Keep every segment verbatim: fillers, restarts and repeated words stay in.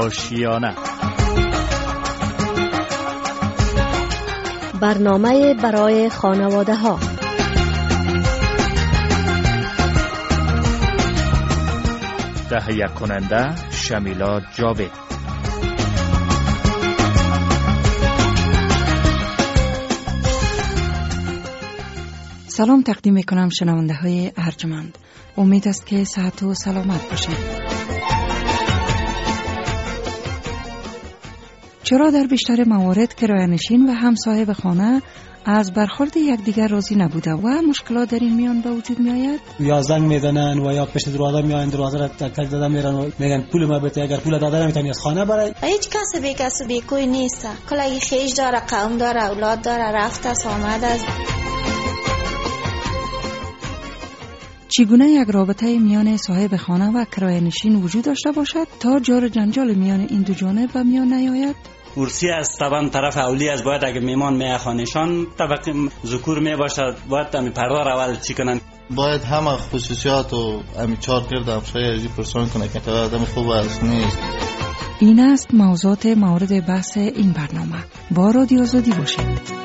آشیانه، برنامه برای خانواده ها. تهیه کننده شمیلا جاوید. سلام تقدیم میکنم شنونده های ارجمند. امید است که صحت و سلامت باشید. چرا در بیشتر موارد کرایه‌نشین و هم صاحب خانه از برخورد یکدیگر راضی نبوده و مشکلات در این میان به وجود می آید؟ یا زنگ میزنن و یا پشت دروازه میان، دروازه را تک تک زدن میرن و میگن پول ما بده، اگر پول داده نمیتونی از خانه برای. هیچ کس بی کس بی کوی نیست. کلی خیش داره، قوم داره، اولاد داره، رفت است آمد است. چگونه یک رابطه میان صاحب خانه و کرایه‌نشین وجود داشته باشد تا جار جنجال میان این دو جانب به میان نیاید؟ ورسی از طبعا طرف اولی از باید اگه میمان می خانشان طبقه ذکور می باشد، باید همی پردار اول چی کنن، باید همه خصوصیات و همی چار کرده همسایه ازی پرسان کنه که تا آدم خوب است نیست. این است موضوعات مورد بحث این برنامه. با رادیو آزادی باشید.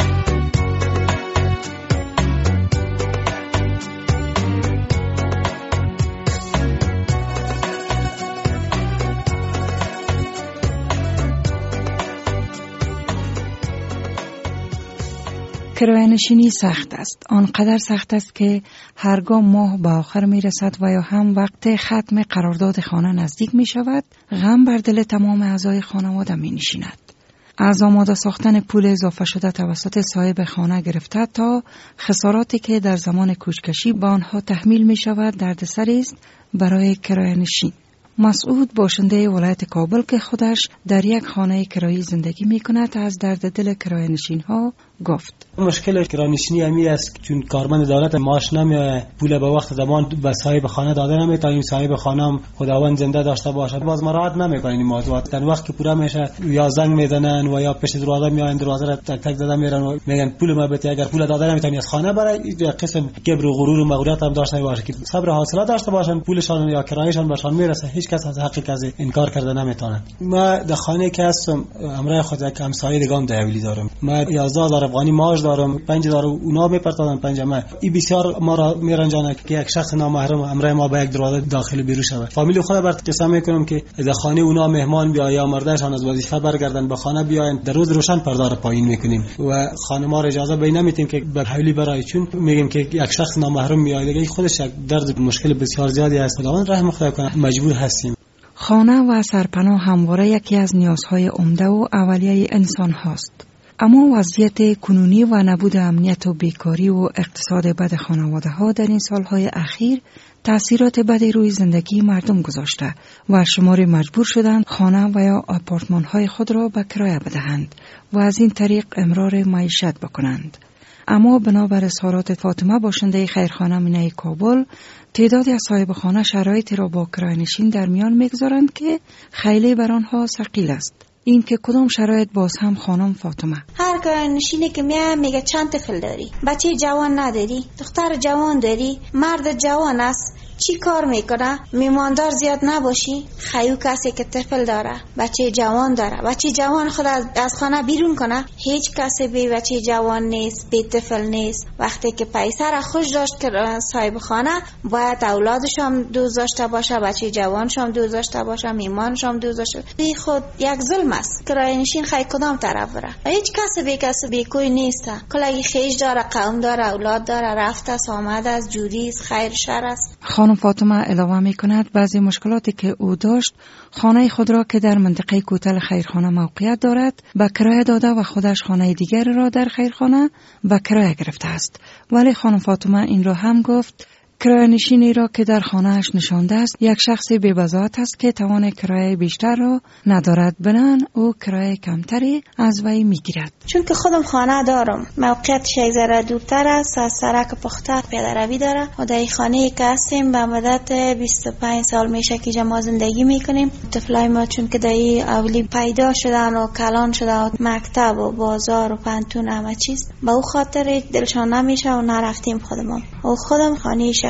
کرایه‌نشینی سخت است. آنقدر سخت است که هرگاه ماه به آخر می رسد و یا هم وقت ختم قرارداد خانه نزدیک می شود، غم بر دل تمام اعضای خانواده می نشیند. از آماده ساختن پول اضافه شده توسط صاحب خانه گرفته تا خساراتی که در زمان کوچکشی به آنها تحمیل می شود دردسر است برای کرایه‌نشین. مسعود باشنده ولایت کابل که خودش در یک خانه کرایی زندگی می کند از درد دل کرایه‌نشین ها گفت. مشکل کرایه‌نشینی همی است چون کارمند دولت معاش نمیاد، پول به وقت زمان به صاحب خانه داده نمیاد تا این صاحب خانه هم خداوند زنده داشته باشد. باز مراعات نمیکنن این موضوعات. در وقت که پوره میشه یا زنگ میزنن و یا پشت دروازه میان، دروازه را تک تک زدن میرن و میگن پول ما بده، اگر پول داده نمیتونی از خانه برای. این قسم کبر و غرور و مغرورات هم داشته باشه که صبر و حوصله داشته باشن، پولشان یا کرایهشان بهشان میرسه. هیچ کس از حق کسی انکار کرده نمیتونه. ما در خانه که هستم امرای خود یک همسایه دیگه هم دایولی دارم. ما یازده هزار افغانی معاش دارم، پنج هزار اونا میپرتادن پنجمه. این بسیار ما را میرنجانه که یک شخص نامحرم امرای ما به یک دروازه داخل بیرون شود. فامیل خود بر قسم میکنم که در خانه اونا مهمان بیا یا مردشان از وظیفه برگردن به خانه بیاین، در روز روشن پردار پایین میکنیم و خانه ما را اجازه بی نمیتیم که به حولی برای، چون میگیم که یک شخص نامحرم میاد دیگه خودش یک درد مشکل بسیار زیادی است. خداوند رحم خدا کنه، مجبور هستیم. خانه و سرپناه همواره یکی از نیازهای عمده و اولیه انسان هاست. اما وضعیت کنونی و نبود امنیت و بیکاری و اقتصاد بد خانواده ها در این سالهای اخیر تأثیرات بدی روی زندگی مردم گذاشته و شماری مجبور شدند خانه و یا آپارتمان های خود را به کرایه بدهند و از این طریق امرار معیشت بکنند. اما بنابر اظهارات فاطمه باشنده خیرخانه مینه کابل، تعدادی از صاحب خانه شرایطی را با کرایه‌نشین در میان میگذارند که خیلی بر آنها ثقیل است. این که کدام شرایط؟ باز هم خانم فاطمه. هر کرایه‌نشینی که میاد میگه چند طفل داری؟ بچه جوان نداری؟ دختر جوان داری؟ مرد جوان است؟ چی کار میکنه؟ میماندار زیاد نباشی؟ خیو کسی که طفل داره، بچه جوان داره، بچه جوان خود از خانه بیرون کنه؟ هیچ کسی بی بچه جوان نیست، بی طفل نیست. وقتی که پیسه را خوش داشت که صاحب خانه، باید اولادش هم دوست داشته باشه، بچه جوانش هم دوست داشته باشه، میمانش هم دوست داشته. بی خود یک ظلم است. کرایه‌نشین خی کدام طرف بره؟ هیچ کسی بی کسی بی کوی نیست. کلی خیش داره، قوم داره، اولاد داره، رفت است آمد است، جوری است، خیر شر است. خانم فاطمه علاوه می کند بعضی مشکلاتی که او داشت خانه خود را که در منطقه کوتل خیرخانه موقعیت دارد به کرایه داده و خودش خانه دیگر را در خیرخانه به کرایه گرفته است. ولی خانم فاطمه این را هم گفت کرایه‌نشینی را که در خانه‌اش نشانده است یک شخص بی‌بضاعت است که توان کرایه بیشتر را ندارد، بنان او کرایه کمتری از وی میگیرد. چون که خودم خانه دارم، موقعیتش یک ذره دورتر است، از سرک پخته پیاده روی داره و در این خانه که هستیم به مدت بیست و پنج سال میشه که ما زندگی میکنیم. طفلای ما چون که در این اولی پیدا شدن و کلان شده و مکتب و بازار و پنتون همه چیز، به او خاطر دلشان نمیشه و نرفتیم خودمون. و خودم خانه شخصی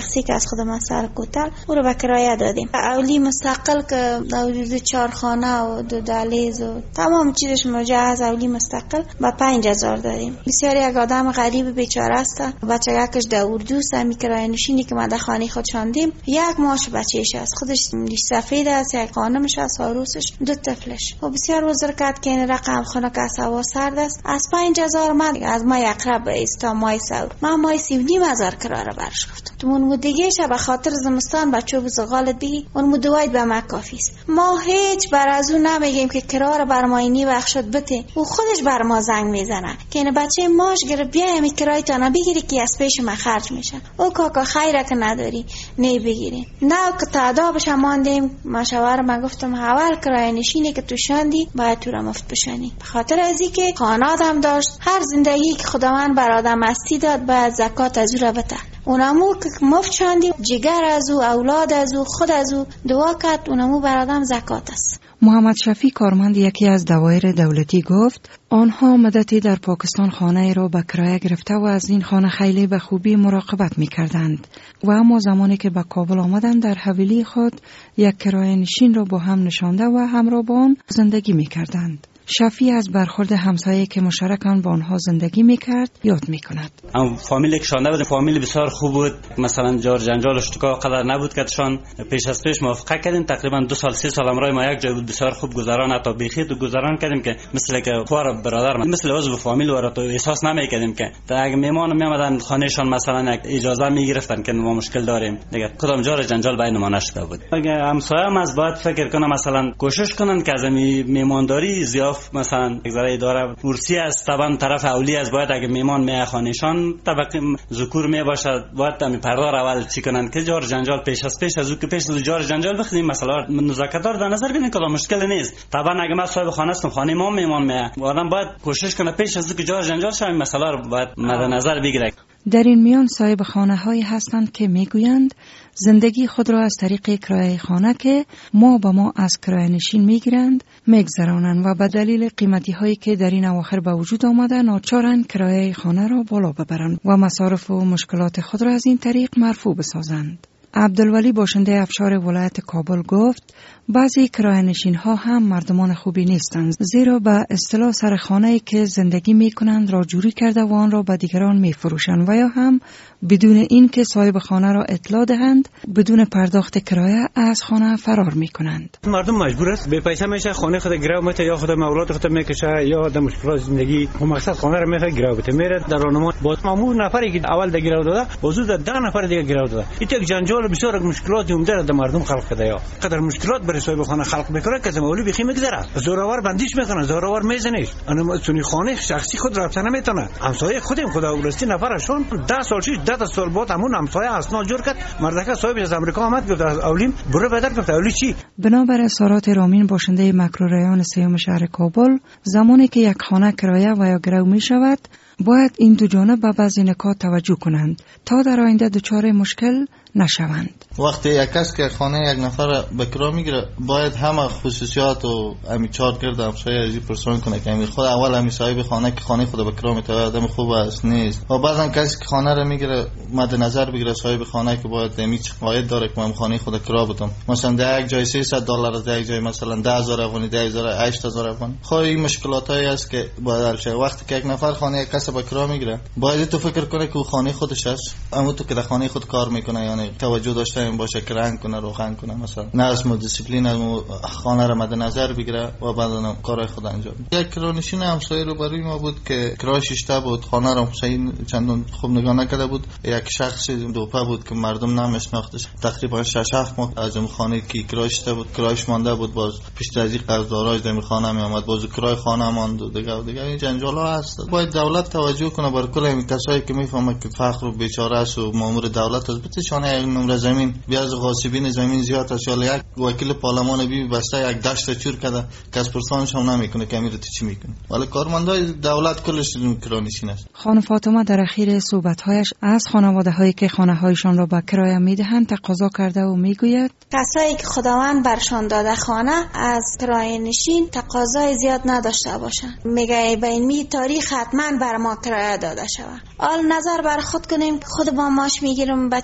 شخصی که از خود من سر کوتل او رو به کرایه دادیم. اولی مستقل که دو چهار خانه و دو دهلیز و تمام چیزش مجهز، اولی مستقل با پنج هزار دادیم. بسیار یک آدم غریب بیچاره است، بچه‌کش در اردو است. می کرایه نشینی که ما در خانه خود شاندیم یک ماش بچه‌ش است، خودش سفید است، یک خانمش است، عروسش، دو طفلش. و بسیار بزرگ کرد که این رقم خونه که هوا سرد است. از پنج هزار من از ما اقرب است تا مای سور ما مای سی و نیم هزار کرایه برش گفتم. تو اون دیگه شب به خاطر زمستان بچو بزغالت بگی اون مدوایت به ما کافی است. ما هیچ بر از اون نمیگیم که کرایه بر ما اینی بخشد بته، او خودش بر ما زنگ میزنه که این بچه ماش گره بیا می کرایه تا نبگیری که از پیش ما خرج میشه. او کاکا خیره که نداری نه بگیریم. نه که تعدابش ماندیم. ما شوهر ما گفتم اول کرایه نشینی که تو شاندی باید تو را مفت بشنی، به خاطر ازی که خانه آدم داشت. هر زندگی که خداوند بر آدم هستی داد باید زکات از او را بده. اونمو که مفت شاندی جگر از او، اولاد از او، خود از او دعا کرد، اونمو بر آدم زکات است. محمد شفیع کارمند یکی از دوایر دولتی گفت آنها مدتی در پاکستان خانه را به کرایه گرفته و از این خانه خیلی به خوبی مراقبت می کردند و اما زمانی که به کابل آمدند در حویلی خود یک کرایه نشین را با هم نشانده و همراه با آن زندگی می کردند. شفیع از برخورد همسایه که مشترکاً با آنها زندگی میکرد یاد میکند. ام فامیلی که شانده بود فامیلی بسیار خوب بود، مثلا جار جنجال و شتکا قدر نبود که شان پیش از پیش موافقه کردیم. تقریبا دو سال سه سال امرای ما یک جای بود، بسیار خوب گذران حتی بیخی تو گذران کردیم که مثل که خوار برادر مثل عضو فامیل و تو احساس نمیکردیم که تا اگه میمان میامدن خانهشان مثلا یک اجازه میگرفتن که ما مشکل داریم دیگه کدام جار جنجال بین ما نشده بود. اگه همسایه هم از باید فکر کنه مثلا کوشش کنن که از میمانداری زیاد مثلا یک ذره اداره ورسی است طبعا طرف اولی از باید اگه میمان می خانهشان طبقه ذکور می باشد باید می پردار اول چی کنن که جار جنجال پیش از پیش از او که پیش از جار جنجال بخدیم مثلا نزاکتدار در نظر بگیرین که مشکل نیست. طبعا اگه ما صاحب خانه هستم خانه ما میمان می آدم باید کوشش کنه پیش از او که جار جنجال شه مثلا رو باید مد نظر بگیره. در این میان صاحب خانه هایی هستند که میگویند زندگی خود را از طریق کرایه خانه که ما به ما از کرایه نشین میگیرند میگذرانند و به دلیل قیمتی هایی که در این اواخر به وجود آمده ناچارند کرایه خانه را بالا ببرند و مصارف و مشکلات خود را از این طریق مرفوع بسازند. عبدالولی باشنده افشار ولایت کابل گفت بعضی کرایه‌نشین ها هم مردمان خوبی نیستند، زیرا به اصطلاح سرخانه‌ای که زندگی می کنند را جوری کرده و آن را به دیگران می فروشند و یا هم بدون این که صاحب خانه را اطلاع دهند بدون پرداخت کرایه از خانه فرار می کنند. مردم مجبور است به پیسه میشه خانه خود گرو میته یا خود اولاد خود میکشه یا در مشکلات زندگی و مقصد خانه را میته گرو بده میره در راهنما با معمول نفری که اول در گرو داده حدود ده نفر دیگه گرو داده. این یک جنجال بسیار مشکلات عمده در مردم خلق کرده یا قدر مشکلات برای صاحب خانه خلق میکنه که مولی بخی میگذره زورآور بندیش میکنه زورآور میزنه انا سونی خانه شخصی خود رابطه نمیتونه همسایه خودم خدا ورستی نفرشون ده سال شش ده سال بعد همون همسایه اسناد جور کرد مردکه صاحب از امریکا آمد گفت از اولیم برو بدر گفت اولی چی. بنابر اسارات رامین باشنده مکروریان سیوم شهر کابل زمانی که یک خانه کرایه و یا گرو میشود باید این دو جانب به بعضی نکات توجه کنند تا در آینده دچار مشکل نشوند. وقتی یک کس که خانه یک نفر به کرایه میگیره باید همه خصوصیات و امی چارت کرده همسایه ازی پرسان کنه که امی خود اول امی صاحب خانه که خانه خود به کرایه میتونه آدم خوب است نیست و بعضا کسی که خانه رو میگیره مد نظر بگیره صاحب خانه که باید امی قواعد داره که من خانه خود کرایه بدم مثلا در یک جای سیصد دلار در یک جای مثلا ده هزار افغانی ده هزار هشت هزار افغانی. خب این مشکلاتایی است که باید حل شه. وقتی که یک نفر خانه یک کس به کرایه میگیره باید تو فکر کنه که خانه خودش است اما تو که در خانه خود کار میکنه یعنی توجه داشته این باشه که رنگ کنه روغن کنه مثلا نظم و دیسیپلین خانه را مد نظر بگیره و بعد اون کارهای خود انجام بده. یک کرایه‌نشین همسایه رو برای ما بود که کرایه شیشته بود خانه را صحیح چندان خوب نگاه نکرده بود. یک شخص دوپه بود که مردم نمیشناختش تقریبا شش هفت ماه از اون خانه که کرایه شیشته بود کرایه‌اش مانده بود باز پیش از این قرضداراش در خانه می اومد باز کرایه خانه ماند و دیگه دیگه این جنجالا هست. باید دولت توجه کنه بر کل این کسایی که میفهمه که فقر و بیچاره است و مامور دولت است بتشونه یک نمره زمین بیاز غاصبین زمین زیاد است یا یک وکیل پارلمان بی بسته یک دشت چور کرده کس پرسانش هم نمیکنه که امیرت چی میکنه ولی کارمندای دولت کلش کرایه‌نشین است. خانم فاطمه در اخیر صحبت‌هایش از خانواده‌هایی که خانه‌هایشان را به کرایه میدهند تقاضا کرده و میگوید کسایی که خداوند برشان داده خانه از کرایه‌نشین تقاضای زیاد نداشته باشند. میگه به این می تاریخ حتما بر ما کرایه داده شود. حال نظر بر خود کنیم خود با ماش میگیرم بچه ما ماش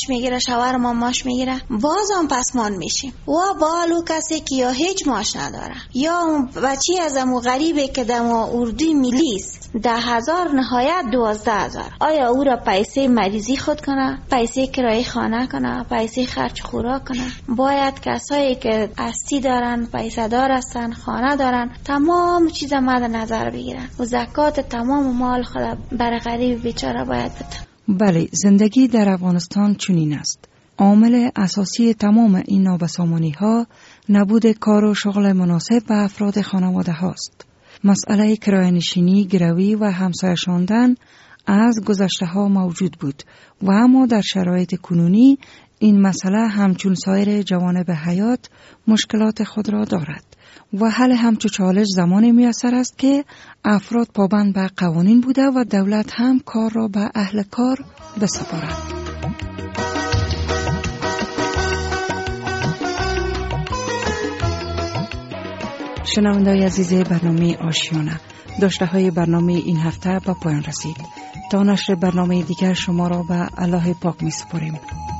ماش میگیره، شوهر ما ماش میگیره، باز هم پسمان میشیم. و بالو کسی که یا هیچ ماش نداره یا اون بچی از امو غریبه که دمو اردوی میلیست ده هزار نهایت دوازده هزار، آیا او را پیسه مریضی خود کنه، پیسه کرایه خانه کنه، پیسه خرچ خوراک کنه؟ باید کسایی که استی دارن، پیسه دار هستن، خانه دارن، تمام چیز مد نظر بگیرن و زکات تمام مال خود بر غریب بیچاره باید بده. بله، زندگی در افغانستان چنین است. عامل اساسی تمام این نابسامانی ها نبود کار و شغل مناسب به افراد خانواده هاست. مسئله کرایه‌نشینی، گروی و همسایه شاندن از گذشته ها موجود بود و اما در شرایط کنونی این مسئله همچون سایر جوانب حیات مشکلات خود را دارد و حل همچو چالش زمانی میسر است که افراد پابند به قوانین بوده و دولت هم کار را به اهل کار بسپارد. شنونده‌های عزیز برنامه آشیانه، داشته های برنامه این هفته به پایان رسید. تا نشر برنامه دیگر شما را به الله پاک می سپاریم.